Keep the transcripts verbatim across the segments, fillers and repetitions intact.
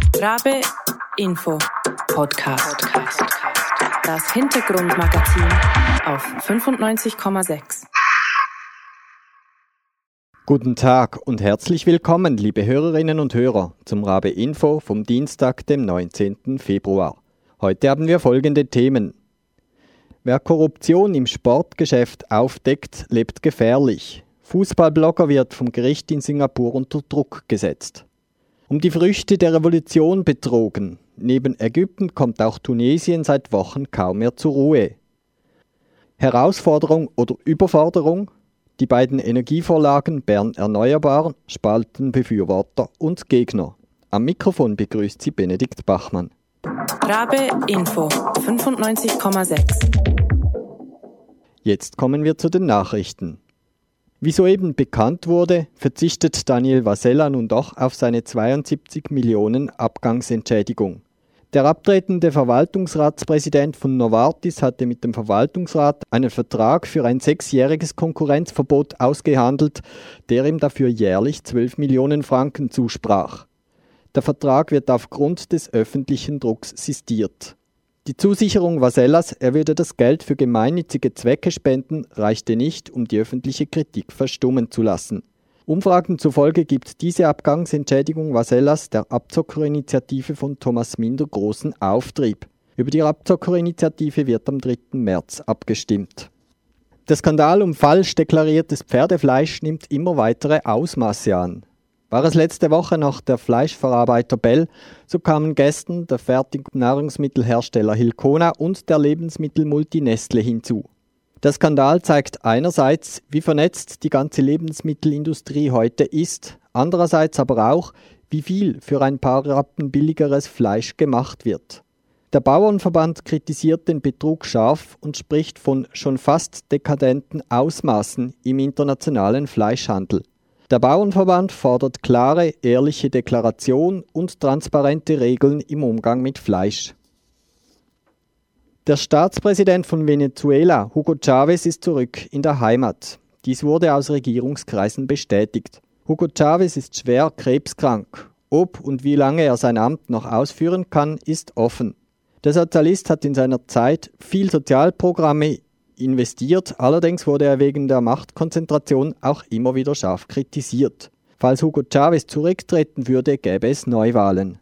Rabe Info Podcast. Das Hintergrundmagazin auf fünfundneunzig Komma sechs. Guten Tag und herzlich willkommen, liebe Hörerinnen und Hörer, zum Rabe Info vom Dienstag, dem neunzehnten Februar. Heute haben wir folgende Themen. Wer Korruption im Sportgeschäft aufdeckt, lebt gefährlich. Fußballblogger wird vom Gericht in Singapur unter Druck gesetzt. Um die Früchte der Revolution betrogen. Neben Ägypten kommt auch Tunesien seit Wochen kaum mehr zur Ruhe. Herausforderung oder Überforderung? Die beiden Energievorlagen Bern Erneuerbar spalten Befürworter und Gegner. Am Mikrofon begrüßt sie Benedikt Bachmann. Rabe Info fünfundneunzig Komma sechs. Jetzt kommen wir zu den Nachrichten. Wie soeben bekannt wurde, verzichtet Daniel Vasella nun doch auf seine zweiundsiebzig Millionen Abgangsentschädigung. Der abtretende Verwaltungsratspräsident von Novartis hatte mit dem Verwaltungsrat einen Vertrag für ein sechsjähriges Konkurrenzverbot ausgehandelt, der ihm dafür jährlich zwölf Millionen Franken zusprach. Der Vertrag wird aufgrund des öffentlichen Drucks sistiert. Die Zusicherung Vasellas, er würde das Geld für gemeinnützige Zwecke spenden, reichte nicht, um die öffentliche Kritik verstummen zu lassen. Umfragen zufolge gibt diese Abgangsentschädigung Vasellas der Abzockerinitiative von Thomas Minder großen Auftrieb. Über die Abzockerinitiative wird am dritten März abgestimmt. Der Skandal um falsch deklariertes Pferdefleisch nimmt immer weitere Ausmaße an. War es letzte Woche noch der Fleischverarbeiter Bell, so kamen gestern der Fertignahrungsmittelhersteller Hilcona und der Lebensmittelmulti Nestle hinzu. Der Skandal zeigt einerseits, wie vernetzt die ganze Lebensmittelindustrie heute ist, andererseits aber auch, wie viel für ein paar Rappen billigeres Fleisch gemacht wird. Der Bauernverband kritisiert den Betrug scharf und spricht von schon fast dekadenten Ausmaßen im internationalen Fleischhandel. Der Bauernverband fordert klare, ehrliche Deklaration und transparente Regeln im Umgang mit Fleisch. Der Staatspräsident von Venezuela, Hugo Chávez, ist zurück in der Heimat. Dies wurde aus Regierungskreisen bestätigt. Hugo Chávez ist schwer krebskrank. Ob und wie lange er sein Amt noch ausführen kann, ist offen. Der Sozialist hat in seiner Zeit viel Sozialprogramme investiert, allerdings wurde er wegen der Machtkonzentration auch immer wieder scharf kritisiert. Falls Hugo Chávez zurücktreten würde, gäbe es Neuwahlen.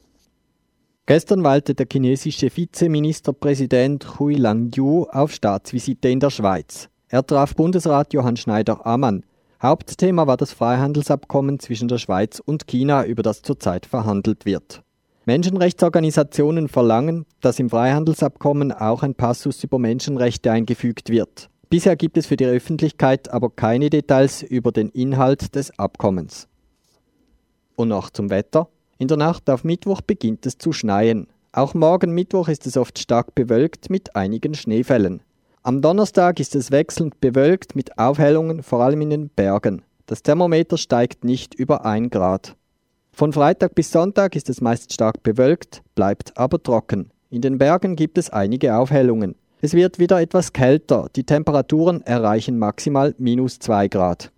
Gestern weilte der chinesische Vizeministerpräsident Hui Langyu auf Staatsvisite in der Schweiz. Er traf Bundesrat Johann Schneider-Ammann. Hauptthema war das Freihandelsabkommen zwischen der Schweiz und China, über das zurzeit verhandelt wird. Menschenrechtsorganisationen verlangen, dass im Freihandelsabkommen auch ein Passus über Menschenrechte eingefügt wird. Bisher gibt es für die Öffentlichkeit aber keine Details über den Inhalt des Abkommens. Und noch zum Wetter. In der Nacht auf Mittwoch beginnt es zu schneien. Auch morgen Mittwoch ist es oft stark bewölkt mit einigen Schneefällen. Am Donnerstag ist es wechselnd bewölkt mit Aufhellungen, vor allem in den Bergen. Das Thermometer steigt nicht über ein Grad. Von Freitag bis Sonntag ist es meist stark bewölkt, bleibt aber trocken. In den Bergen gibt es einige Aufhellungen. Es wird wieder etwas kälter, die Temperaturen erreichen maximal minus zwei Grad.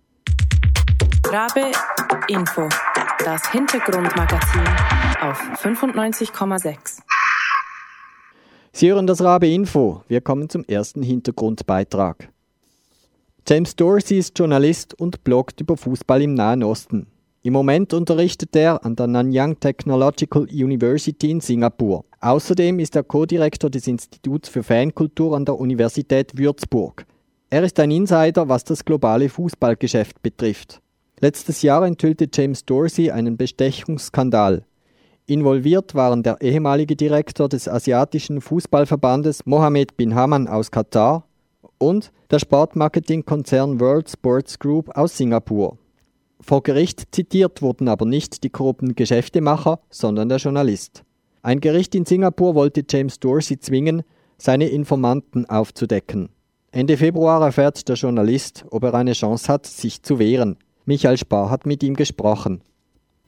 Rabe Info, das Hintergrundmagazin auf fünfundneunzig Komma sechs. Sie hören das Rabe Info. Wir kommen zum ersten Hintergrundbeitrag. James Dorsey ist Journalist und bloggt über Fußball im Nahen Osten. Im Moment unterrichtet er an der Nanyang Technological University in Singapur. Außerdem ist er Co-Direktor des Instituts für Fankultur an der Universität Würzburg. Er ist ein Insider, was das globale Fußballgeschäft betrifft. Letztes Jahr enthüllte James Dorsey einen Bestechungsskandal. Involviert waren der ehemalige Direktor des asiatischen Fußballverbandes Mohammed bin Haman aus Katar und der Sportmarketingkonzern World Sports Group aus Singapur. Vor Gericht zitiert wurden aber nicht die korrupten Geschäftemacher, sondern der Journalist. Ein Gericht in Singapur wollte James Dorsey zwingen, seine Informanten aufzudecken. Ende Februar erfährt der Journalist, ob er eine Chance hat, sich zu wehren. Michael Spar hat mit ihm gesprochen.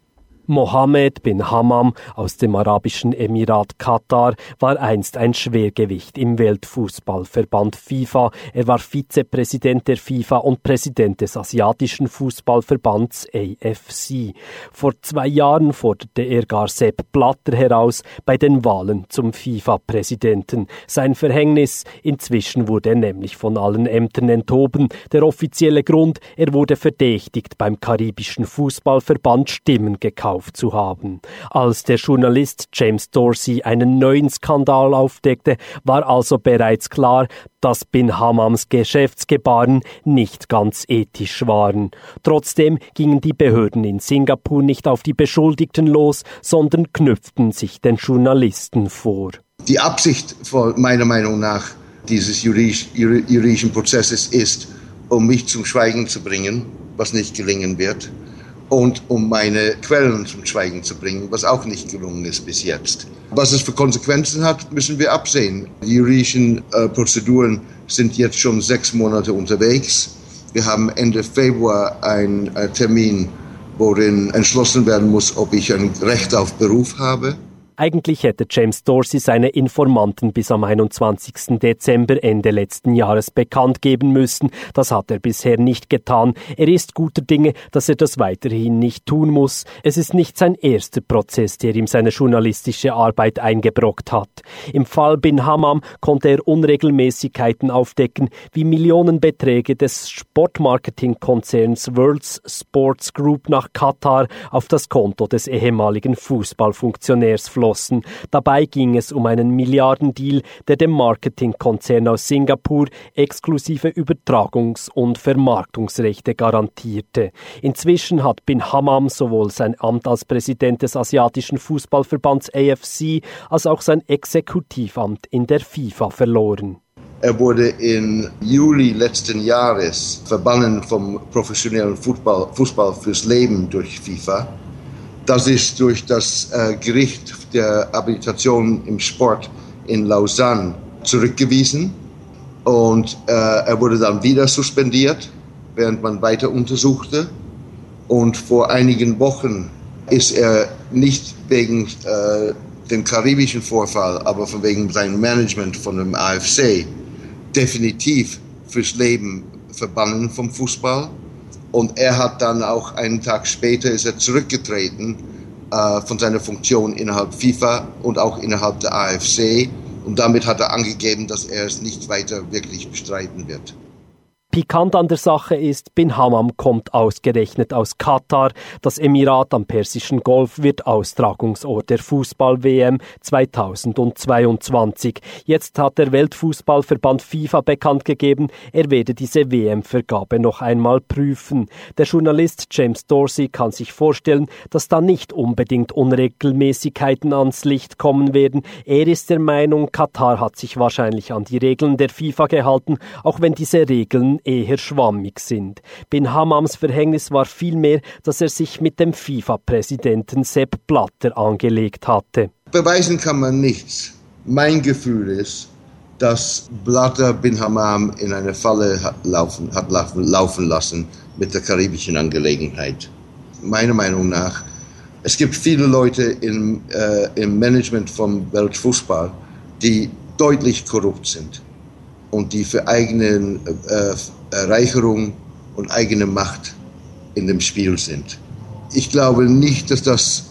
Mohammed bin Hammam aus dem arabischen Emirat Katar war einst ein Schwergewicht im Weltfußballverband FIFA. Er war Vizepräsident der FIFA und Präsident des asiatischen Fußballverbands A F C. Vor zwei Jahren forderte er gar Sepp Blatter heraus bei den Wahlen zum FIFA-Präsidenten. Sein Verhängnis: Inzwischen wurde er nämlich von allen Ämtern enthoben. Der offizielle Grund: er wurde verdächtigt, beim karibischen Fußballverband Stimmen gekauft zu haben. Als der Journalist James Dorsey einen neuen Skandal aufdeckte, war also bereits klar, dass bin Hammams Geschäftsgebaren nicht ganz ethisch waren. Trotzdem gingen die Behörden in Singapur nicht auf die Beschuldigten los, sondern knüpften sich den Journalisten vor. Die Absicht von meiner Meinung nach dieses juridischen Prozesses ist, um mich zum Schweigen zu bringen, was nicht gelingen wird, und um meine Quellen zum Schweigen zu bringen, was auch nicht gelungen ist bis jetzt. Was es für Konsequenzen hat, müssen wir absehen. Die juridischen äh, Prozeduren sind jetzt schon sechs Monate unterwegs. Wir haben Ende Februar einen äh, Termin, worin entschlossen werden muss, ob ich ein Recht auf Beruf habe. Eigentlich hätte James Dorsey seine Informanten bis am einundzwanzigsten Dezember Ende letzten Jahres bekannt geben müssen. Das hat er bisher nicht getan. Er ist guter Dinge, dass er das weiterhin nicht tun muss. Es ist nicht sein erster Prozess, der ihm seine journalistische Arbeit eingebrockt hat. Im Fall bin Hammam konnte er Unregelmäßigkeiten aufdecken, wie Millionenbeträge des Sportmarketingkonzerns World Sports Group nach Katar auf das Konto des ehemaligen Fußballfunktionärs flossen. Dabei ging es um einen Milliardendeal, der dem Marketingkonzern aus Singapur exklusive Übertragungs- und Vermarktungsrechte garantierte. Inzwischen hat bin Hammam sowohl sein Amt als Präsident des asiatischen Fußballverbands A F C als auch sein Exekutivamt in der FIFA verloren. Er wurde im Juli letzten Jahres verbannen vom professionellen Fußball, Fußball fürs Leben durch FIFA. Das ist durch das äh, Gericht der Habilitation im Sport in Lausanne zurückgewiesen und äh, er wurde dann wieder suspendiert, während man weiter untersuchte. Und vor einigen Wochen ist er nicht wegen äh, dem karibischen Vorfall, aber von wegen seinem Management von dem A F C definitiv fürs Leben verbannen vom Fußball. Und er hat dann auch einen Tag später ist er zurückgetreten äh, von seiner Funktion innerhalb FIFA und auch innerhalb der A F C. Und damit hat er angegeben, dass er es nicht weiter wirklich bestreiten wird. Pikant an der Sache ist, bin Hammam kommt ausgerechnet aus Katar. Das Emirat am Persischen Golf wird Austragungsort der Fußball-W M zweitausendzweiundzwanzig. Jetzt hat der Weltfußballverband FIFA bekannt gegeben, er werde diese W M-Vergabe noch einmal prüfen. Der Journalist James Dorsey kann sich vorstellen, dass da nicht unbedingt Unregelmäßigkeiten ans Licht kommen werden. Er ist der Meinung, Katar hat sich wahrscheinlich an die Regeln der FIFA gehalten, auch wenn diese Regeln eher schwammig sind. Bin Hammams Verhängnis war vielmehr, dass er sich mit dem FIFA-Präsidenten Sepp Blatter angelegt hatte. Beweisen kann man nichts. Mein Gefühl ist, dass Blatter bin Hammam in eine Falle hat laufen, hat laufen lassen mit der karibischen Angelegenheit. Meiner Meinung nach, es gibt viele Leute im, äh, im Management vom Weltfußball, die deutlich korrupt sind und die für eigene äh, Erreicherung und eigene Macht in dem Spiel sind. Ich glaube nicht, dass das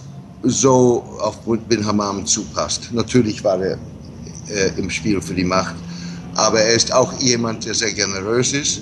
so auf bin Hammam zupasst. Natürlich war er äh, im Spiel für die Macht, aber er ist auch jemand, der sehr generös ist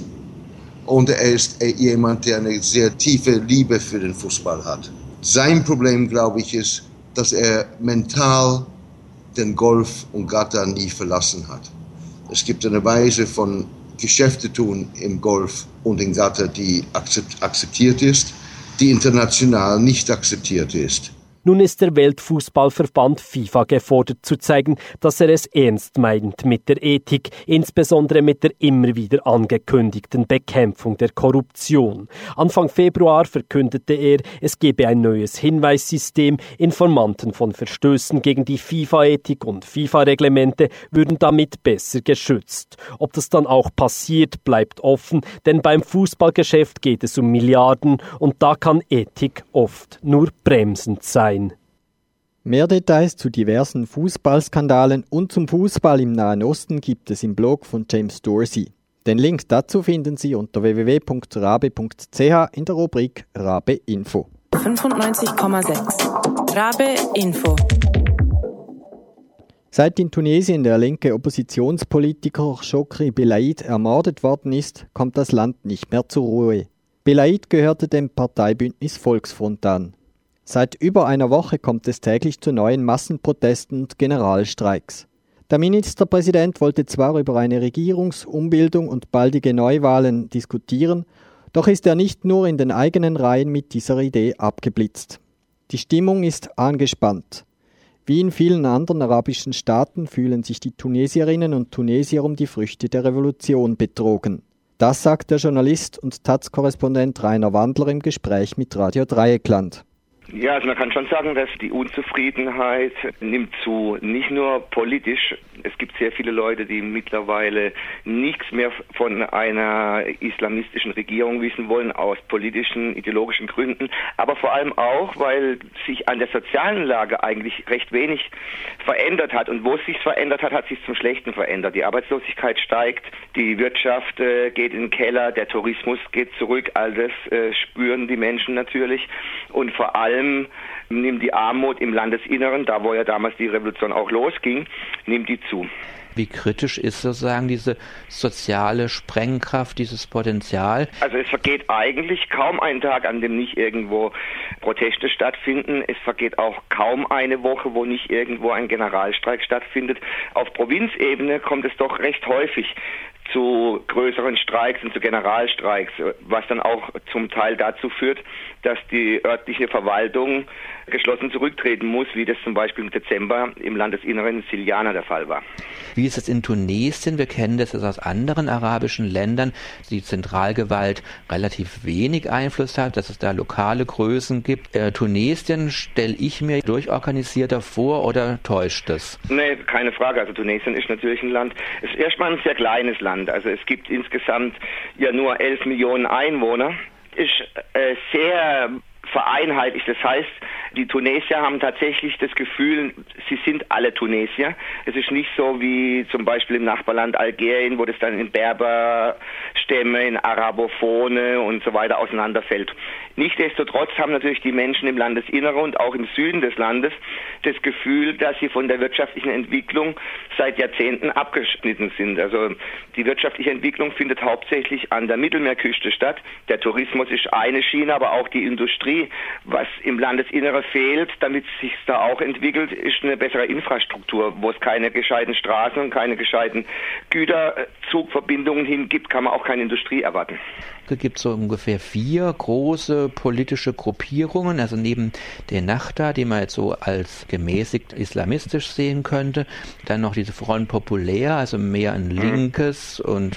und er ist äh, jemand, der eine sehr tiefe Liebe für den Fußball hat. Sein Problem, glaube ich, ist, dass er mental den Golf und Qatar nie verlassen hat. Es gibt eine Weise von Geschäfte tun im Golf und in Qatar, die akzeptiert ist, die international nicht akzeptiert ist. Nun ist der Weltfußballverband FIFA gefordert zu zeigen, dass er es ernst meint mit der Ethik, insbesondere mit der immer wieder angekündigten Bekämpfung der Korruption. Anfang Februar verkündete er, es gebe ein neues Hinweissystem, Informanten von Verstößen gegen die FIFA-Ethik und FIFA-Reglemente würden damit besser geschützt. Ob das dann auch passiert, bleibt offen, denn beim Fußballgeschäft geht es um Milliarden und da kann Ethik oft nur bremsend sein. Mehr Details zu diversen Fußballskandalen und zum Fußball im Nahen Osten gibt es im Blog von James Dorsey. Den Link dazu finden Sie unter w w w punkt rabe punkt c h in der Rubrik Rabe Info. fünfundneunzig Komma sechs Rabe Info. Seit in Tunesien der linke Oppositionspolitiker Chokri Belaid ermordet worden ist, kommt das Land nicht mehr zur Ruhe. Belaid gehörte dem Parteibündnis Volksfront an. Seit über einer Woche kommt es täglich zu neuen Massenprotesten und Generalstreiks. Der Ministerpräsident wollte zwar über eine Regierungsumbildung und baldige Neuwahlen diskutieren, doch ist er nicht nur in den eigenen Reihen mit dieser Idee abgeblitzt. Die Stimmung ist angespannt. Wie in vielen anderen arabischen Staaten fühlen sich die Tunesierinnen und Tunesier um die Früchte der Revolution betrogen. Das sagt der Journalist und Taz-Korrespondent Rainer Wandler im Gespräch mit Radio Dreieckland. Ja, also man kann schon sagen, dass die Unzufriedenheit nimmt zu, nicht nur politisch. Es gibt sehr viele Leute, die mittlerweile nichts mehr von einer islamistischen Regierung wissen wollen, aus politischen, ideologischen Gründen, aber vor allem auch, weil sich an der sozialen Lage eigentlich recht wenig verändert hat. Und wo es sich verändert hat, hat sich zum Schlechten verändert. Die Arbeitslosigkeit steigt, die Wirtschaft äh, geht in den Keller, der Tourismus geht zurück, all das äh, spüren die Menschen natürlich. Und vor allem nimmt die Armut im Landesinneren, da wo ja damals die Revolution auch losging, nimmt die zu. Wie kritisch ist sozusagen diese soziale Sprengkraft, dieses Potenzial? Also es vergeht eigentlich kaum ein Tag, an dem nicht irgendwo Proteste stattfinden. Es vergeht auch kaum eine Woche, wo nicht irgendwo ein Generalstreik stattfindet. Auf Provinzebene kommt es doch recht häufig zu größeren Streiks und zu Generalstreiks, was dann auch zum Teil dazu führt, dass die örtliche Verwaltung geschlossen zurücktreten muss, wie das zum Beispiel im Dezember im Landesinneren Siliana der Fall war. Wie ist es in Tunesien? Wir kennen das aus anderen arabischen Ländern, die Zentralgewalt relativ wenig Einfluss hat, dass es da lokale Größen gibt. Äh, Tunesien stelle ich mir durchorganisierter vor oder täuscht das? Nee, keine Frage. Also Tunesien ist natürlich ein Land, es ist erstmal ein sehr kleines Land. Also es gibt insgesamt ja nur elf Millionen Einwohner. Ist äh, sehr vereinheitlicht. Das heißt, die Tunesier haben tatsächlich das Gefühl, sie sind alle Tunesier. Es ist nicht so wie zum Beispiel im Nachbarland Algerien, wo das dann in Berberstämme, in Arabophone und so weiter auseinanderfällt. Nichtsdestotrotz haben natürlich die Menschen im Landesinneren und auch im Süden des Landes das Gefühl, dass sie von der wirtschaftlichen Entwicklung seit Jahrzehnten abgeschnitten sind. Also die wirtschaftliche Entwicklung findet hauptsächlich an der Mittelmeerküste statt. Der Tourismus ist eine Schiene, aber auch die Industrie. Was im Landesinneren fehlt, damit es sich da auch entwickelt, ist eine bessere Infrastruktur. Wo es keine gescheiten Straßen und keine gescheiten Güterzugverbindungen hin gibt, kann man auch keine Industrie erwarten. Es gibt so ungefähr vier große politische Gruppierungen, also neben der Ennahda, die man jetzt so als gemäßigt islamistisch sehen könnte, dann noch diese Front Populaire, also mehr ein linkes und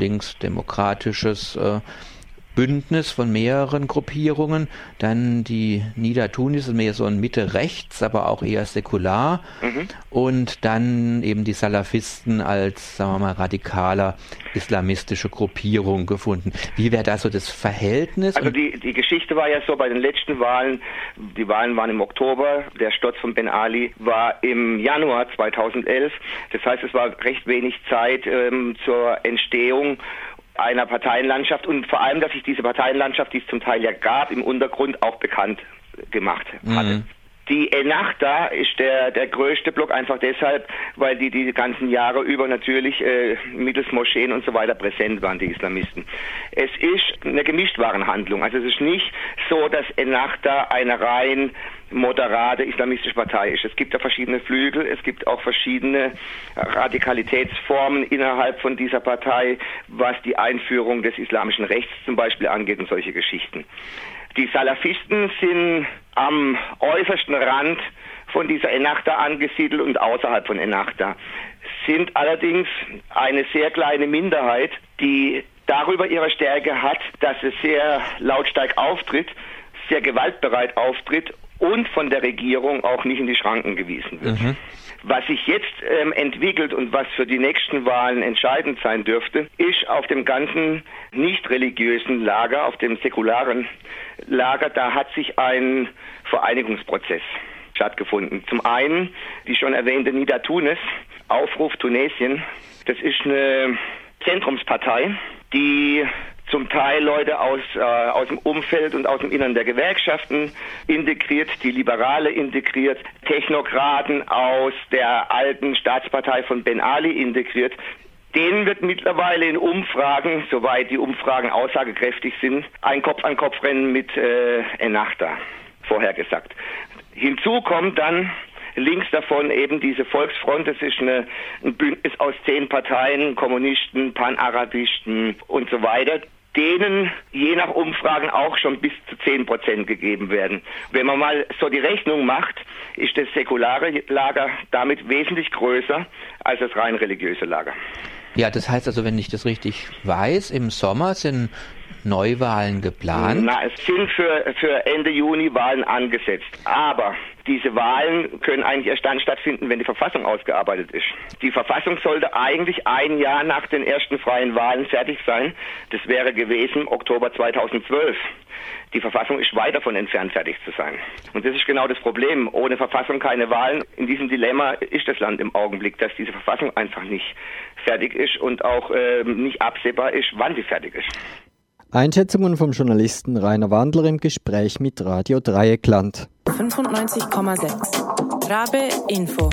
linksdemokratisches äh, Bündnis von mehreren Gruppierungen, dann die Nida-Tunis, mehr so ein Mitte-Rechts, aber auch eher säkular, mhm. und dann eben die Salafisten als, sagen wir mal, radikaler islamistische Gruppierung gefunden. Wie wäre da so das Verhältnis? Also die, die Geschichte war ja so, bei den letzten Wahlen, die Wahlen waren im Oktober, der Sturz von Ben Ali war im Januar zweitausendelf, das heißt, es war recht wenig Zeit ähm, zur Entstehung einer Parteienlandschaft und vor allem, dass sich diese Parteienlandschaft, die es zum Teil ja gab, im Untergrund auch bekannt gemacht hatte. Mhm. Die Ennahda ist der, der größte Block einfach deshalb, weil die die ganzen Jahre über natürlich äh, mittels Moscheen und so weiter präsent waren, die Islamisten. Es ist eine Gemischtwarenhandlung. Also es ist nicht so, dass Ennahda eine rein moderate islamistische Partei ist. Es gibt da verschiedene Flügel, es gibt auch verschiedene Radikalitätsformen innerhalb von dieser Partei, was die Einführung des islamischen Rechts zum Beispiel angeht und solche Geschichten. Die Salafisten sind am äußersten Rand von dieser Ennahda angesiedelt und außerhalb von Ennahda, sind allerdings eine sehr kleine Minderheit, die darüber ihre Stärke hat, dass es sehr lautstark auftritt, sehr gewaltbereit auftritt und von der Regierung auch nicht in die Schranken gewiesen wird. Mhm. Was sich jetzt ähm, entwickelt und was für die nächsten Wahlen entscheidend sein dürfte, ist auf dem ganzen nicht religiösen Lager, auf dem säkularen Lager, da hat sich ein Vereinigungsprozess stattgefunden. Zum einen die schon erwähnte Nida Tunis, Aufruf Tunesien. Das ist eine Zentrumspartei, die zum Teil Leute aus, äh, aus dem Umfeld und aus dem Innern der Gewerkschaften integriert, die Liberale integriert, Technokraten aus der alten Staatspartei von Ben Ali integriert. Denen wird mittlerweile in Umfragen, soweit die Umfragen aussagekräftig sind, ein Kopf-an-Kopf-Rennen mit äh, Ennahda vorhergesagt. Hinzu kommt dann links davon eben diese Volksfront, das ist eine, ein Bündnis aus zehn Parteien, Kommunisten, Panarabisten und so weiter, denen je nach Umfragen auch schon bis zu zehn Prozent gegeben werden. Wenn man mal so die Rechnung macht, ist das säkulare Lager damit wesentlich größer als das rein religiöse Lager. Ja, das heißt also, wenn ich das richtig weiß, im Sommer sind Neuwahlen geplant? Na, es sind für, für Ende Juni Wahlen angesetzt. Aber diese Wahlen können eigentlich erst dann stattfinden, wenn die Verfassung ausgearbeitet ist. Die Verfassung sollte eigentlich ein Jahr nach den ersten freien Wahlen fertig sein. Das wäre gewesen Oktober zweitausendzwölf. Die Verfassung ist weit davon entfernt, fertig zu sein. Und das ist genau das Problem. Ohne Verfassung keine Wahlen. In diesem Dilemma ist das Land im Augenblick, dass diese Verfassung einfach nicht fertig ist und auch äh, nicht absehbar ist, wann sie fertig ist. Einschätzungen vom Journalisten Rainer Wandler im Gespräch mit Radio Dreieckland. fünfundneunzig Komma sechs Rabe Info.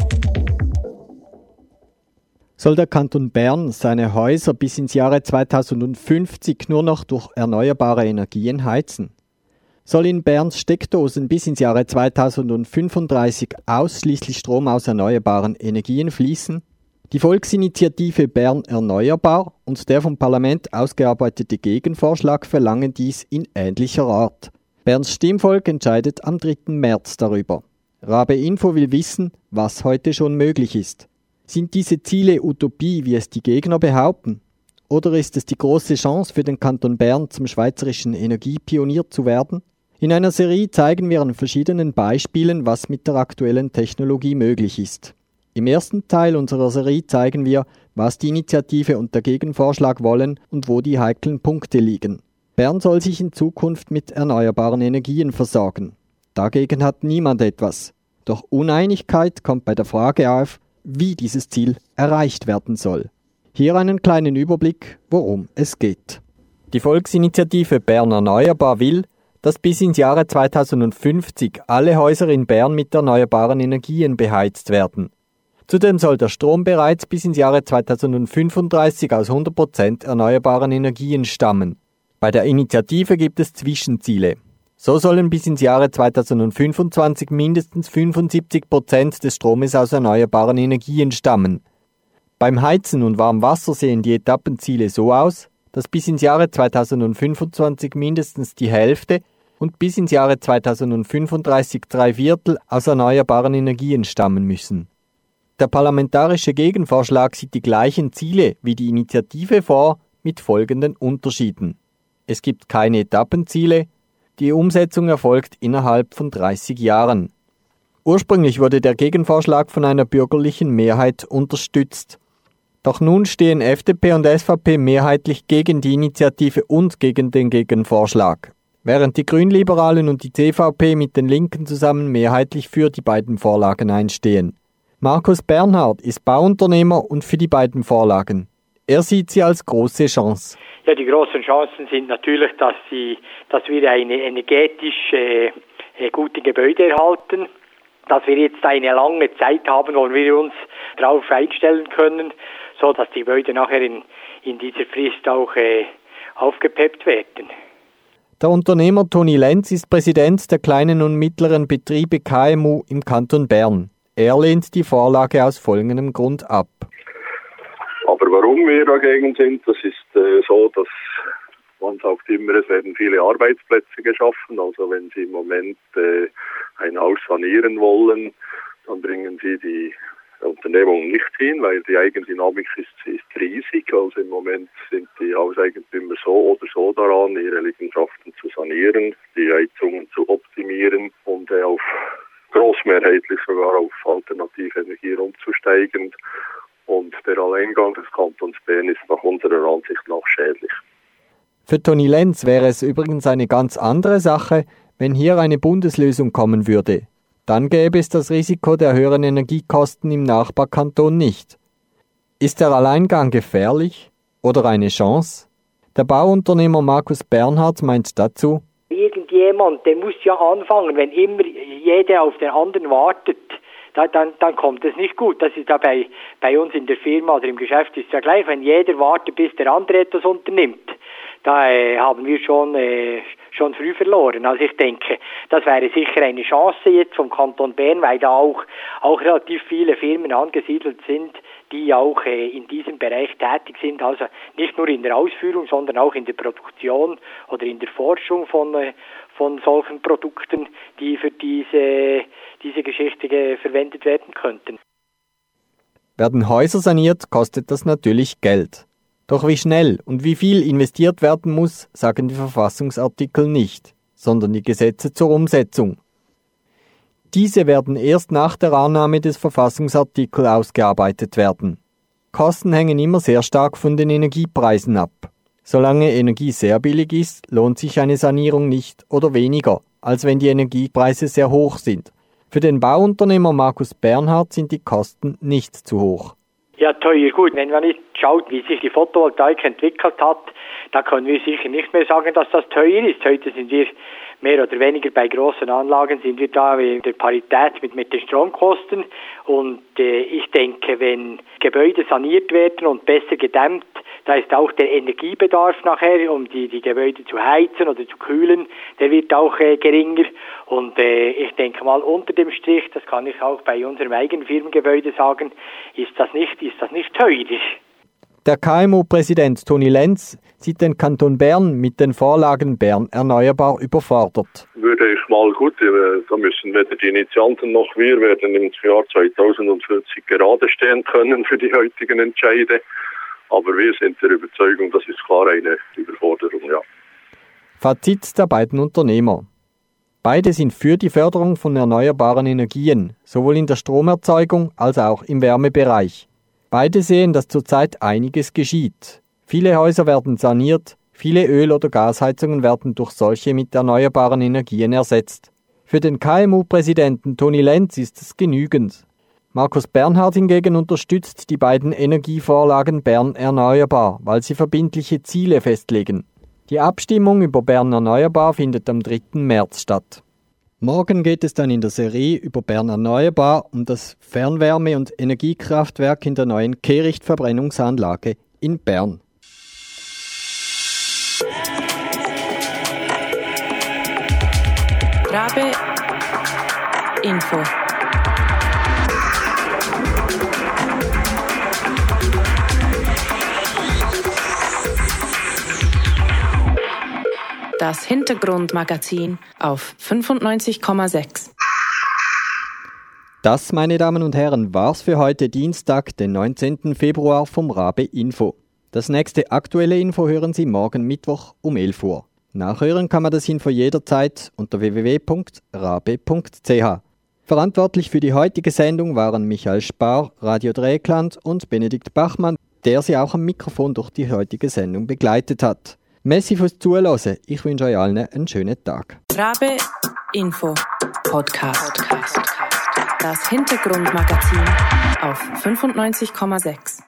Soll der Kanton Bern seine Häuser bis ins Jahre zweitausendfünfzig nur noch durch erneuerbare Energien heizen? Soll in Berns Steckdosen bis ins Jahre zweitausendfünfunddreißig ausschließlich Strom aus erneuerbaren Energien fließen? Die Volksinitiative Bern Erneuerbar und der vom Parlament ausgearbeitete Gegenvorschlag verlangen dies in ähnlicher Art. Berns Stimmvolk entscheidet am dritten März darüber. Rabe Info will wissen, was heute schon möglich ist. Sind diese Ziele Utopie, wie es die Gegner behaupten? Oder ist es die große Chance für den Kanton Bern, zum schweizerischen Energiepionier zu werden? In einer Serie zeigen wir an verschiedenen Beispielen, was mit der aktuellen Technologie möglich ist. Im ersten Teil unserer Serie zeigen wir, was die Initiative und der Gegenvorschlag wollen und wo die heiklen Punkte liegen. Bern soll sich in Zukunft mit erneuerbaren Energien versorgen. Dagegen hat niemand etwas. Doch Uneinigkeit kommt bei der Frage auf, wie dieses Ziel erreicht werden soll. Hier einen kleinen Überblick, worum es geht. Die Volksinitiative Bern Erneuerbar will, dass bis ins Jahre zweitausendfünfzig alle Häuser in Bern mit erneuerbaren Energien beheizt werden. Zudem soll der Strom bereits bis ins Jahre zweitausendfünfunddreißig aus hundert Prozent erneuerbaren Energien stammen. Bei der Initiative gibt es Zwischenziele. So sollen bis ins Jahre zweitausendfünfundzwanzig mindestens fünfundsiebzig Prozent des Stromes aus erneuerbaren Energien stammen. Beim Heizen und Warmwasser sehen die Etappenziele so aus, dass bis ins Jahre zweitausendfünfundzwanzig mindestens die Hälfte und bis ins Jahre zweitausendfünfunddreißig drei Viertel aus erneuerbaren Energien stammen müssen. Der parlamentarische Gegenvorschlag sieht die gleichen Ziele wie die Initiative vor, mit folgenden Unterschieden. Es gibt keine Etappenziele, die Umsetzung erfolgt innerhalb von dreißig Jahren. Ursprünglich wurde der Gegenvorschlag von einer bürgerlichen Mehrheit unterstützt. Doch nun stehen F D P und S V P mehrheitlich gegen die Initiative und gegen den Gegenvorschlag, während die Grünliberalen und die C V P mit den Linken zusammen mehrheitlich für die beiden Vorlagen einstehen. Markus Bernhard ist Bauunternehmer und für die beiden Vorlagen. Er sieht sie als große Chance. Ja, die großen Chancen sind natürlich, dass, sie, dass wir eine energetisch äh, gute Gebäude erhalten, dass wir jetzt eine lange Zeit haben, wo wir uns darauf einstellen können, so dass die Gebäude nachher in, in dieser Frist auch äh, aufgepeppt werden. Der Unternehmer Toni Lenz ist Präsident der kleinen und mittleren Betriebe K M U im Kanton Bern. Er lehnt die Vorlage aus folgendem Grund ab. Aber warum wir dagegen sind, das ist äh, so, dass Man sagt immer, es werden viele Arbeitsplätze geschaffen. Also wenn Sie im Moment äh, ein Haus sanieren wollen, dann bringen Sie die Unternehmung nicht hin, weil die Eigendynamik ist, ist riesig. Also im Moment sind die Hauseigentümer so oder so daran, ihre Liegenschaften zu sanieren, die Heizungen zu optimieren und äh, auf großmehrheitlich sogar auf alternative Energie umzusteigen. Und der Alleingang des Kantons Bern ist nach unserer Ansicht nach schädlich. Für Toni Lenz wäre es übrigens eine ganz andere Sache, wenn hier eine Bundeslösung kommen würde. Dann gäbe es das Risiko der höheren Energiekosten im Nachbarkanton nicht. Ist der Alleingang gefährlich oder eine Chance? Der Bauunternehmer Markus Bernhard meint dazu: Irgendjemand, der muss ja anfangen, wenn immer jeder auf den anderen wartet, da, dann, dann kommt es nicht gut. Das ist ja bei, bei uns in der Firma oder im Geschäft ist ja gleich, wenn jeder wartet, bis der andere etwas unternimmt. Da äh, haben wir schon, äh, schon früh verloren. Also ich denke, das wäre sicher eine Chance jetzt vom Kanton Bern, weil da auch, auch relativ viele Firmen angesiedelt sind, die auch äh, in diesem Bereich tätig sind. Also nicht nur in der Ausführung, sondern auch in der Produktion oder in der Forschung von, äh, von solchen Produkten, die für diese, diese Geschichte äh, verwendet werden könnten. Werden Häuser saniert, kostet das natürlich Geld. Doch wie schnell und wie viel investiert werden muss, sagen die Verfassungsartikel nicht, sondern die Gesetze zur Umsetzung. Diese werden erst nach der Annahme des Verfassungsartikels ausgearbeitet werden. Kosten hängen immer sehr stark von den Energiepreisen ab. Solange Energie sehr billig ist, lohnt sich eine Sanierung nicht oder weniger, als wenn die Energiepreise sehr hoch sind. Für den Bauunternehmer Markus Bernhard sind die Kosten nicht zu hoch. Ja, teuer, gut. Wenn man nicht schaut, wie sich die Photovoltaik entwickelt hat, da können wir sicher nicht mehr sagen, dass das teuer ist. Heute sind wir mehr oder weniger bei großen Anlagen, sind wir da in der Parität mit, mit den Stromkosten. Und äh, ich denke, wenn Gebäude saniert werden und besser gedämmt, da ist auch der Energiebedarf nachher, um die, die Gebäude zu heizen oder zu kühlen, der wird auch äh, geringer. Und äh, ich denke mal, unter dem Strich, das kann ich auch bei unserem eigenen Firmengebäude sagen, ist das nicht, ist das nicht teuer. Der K M U-Präsident Toni Lenz sieht den Kanton Bern mit den Vorlagen Bern erneuerbar überfordert. Würde ich mal gut, da müssen weder die Initianten noch wir werden im Jahr zweitausendvierzig gerade stehen können für die heutigen Entscheide. Aber wir sind der Überzeugung, das ist klar eine Überforderung, ja. Fazit der beiden Unternehmer. Beide sind für die Förderung von erneuerbaren Energien, sowohl in der Stromerzeugung als auch im Wärmebereich. Beide sehen, dass zurzeit einiges geschieht. Viele Häuser werden saniert, viele Öl- oder Gasheizungen werden durch solche mit erneuerbaren Energien ersetzt. Für den K M U-Präsidenten Toni Lenz ist es genügend. Markus Bernhard hingegen unterstützt die beiden Energievorlagen Bern erneuerbar, weil sie verbindliche Ziele festlegen. Die Abstimmung über Bern erneuerbar findet am dritten März statt. Morgen geht es dann in der Serie über Bern erneuerbar um das Fernwärme- und Energiekraftwerk in der neuen Kehrichtverbrennungsanlage in Bern. Rabe Info. Das Hintergrundmagazin auf fünfundneunzig Komma sechs. Das, meine Damen und Herren, war's für heute Dienstag, den neunzehnten Februar vom Rabe Info. Das nächste aktuelle Info hören Sie morgen Mittwoch um elf Uhr. Nachhören kann man das Info jederzeit unter w w w punkt rabe punkt c h. Verantwortlich für die heutige Sendung waren Michael Spar, Radio Dreieckland und Benedikt Bachmann, der Sie auch am Mikrofon durch die heutige Sendung begleitet hat. Merci fürs Zuhören. Ich wünsche euch allen einen schönen Tag. Rabe Info Podcast. Das Hintergrundmagazin auf fünfundneunzig Komma sechs.